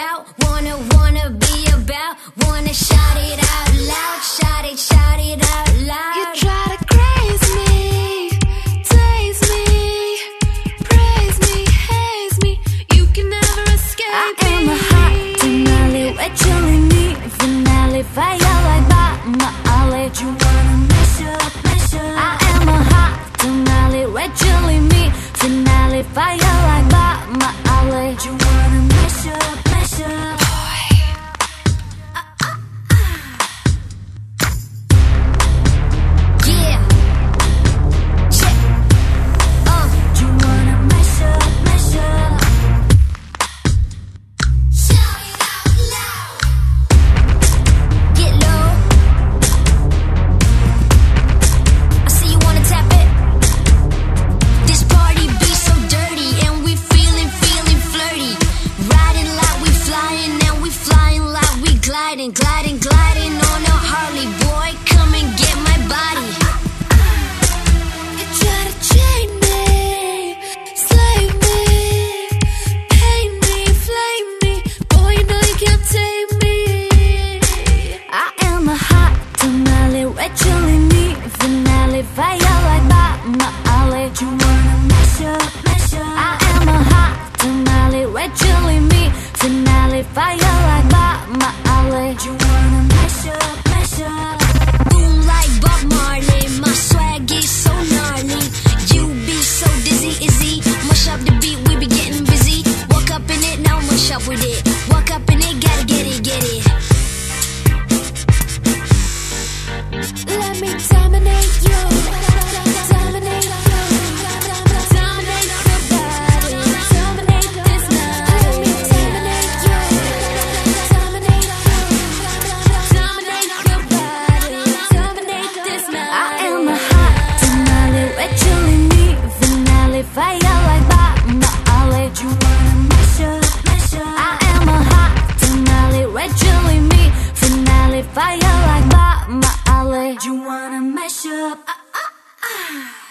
about, wanna be about, wanna shout it out loud, shout it out loud. You try to craze me, taste me, praise me, haze me, you can never escape I me. am a hot tamale, wet chili meat finale, fire like Mama Ali. You wanna mess up, mess up. I am a hot tamale, wet chili meat finale, fire like Mama Ali. You wanna mess up, mess up. Yeah. Check. You wanna mess up, mess up. Shout it out loud. Get low. I see you wanna tap it. This party be so dirty, and we feeling flirty. Riding like we flying, and we flying like we gliding on a Harley. Boy, come and get my body. You try to chain me, slave me, pain me, flame me, boy you know you can't tame me. I am a hot tamale, wet chili meat finale, fire like Mama Ali. You wanna mess up, mess up. I am a hot tamale, wet chili meat finale, fire like Mama Ali. You wanna mess up, mess up. Boom like Bob Marley, my swag is so gnarly. You be so dizzy, izzy. Mush up the beat, we be getting busy. Walk up in it, now mush up with it. Walk up in it, gotta get it, get it. Let me dominate you, dominate you, dominate your body, dominate this night. Let me dominate you, dominate you, dominate your body, dominate this night. I am a hot tamale, wet chili meat finale, fire like Mama Ali. You wanna mess up, mess up. I am a hot tamale, wet chili meat finale, fire like Mama Ali. You wanna mess up.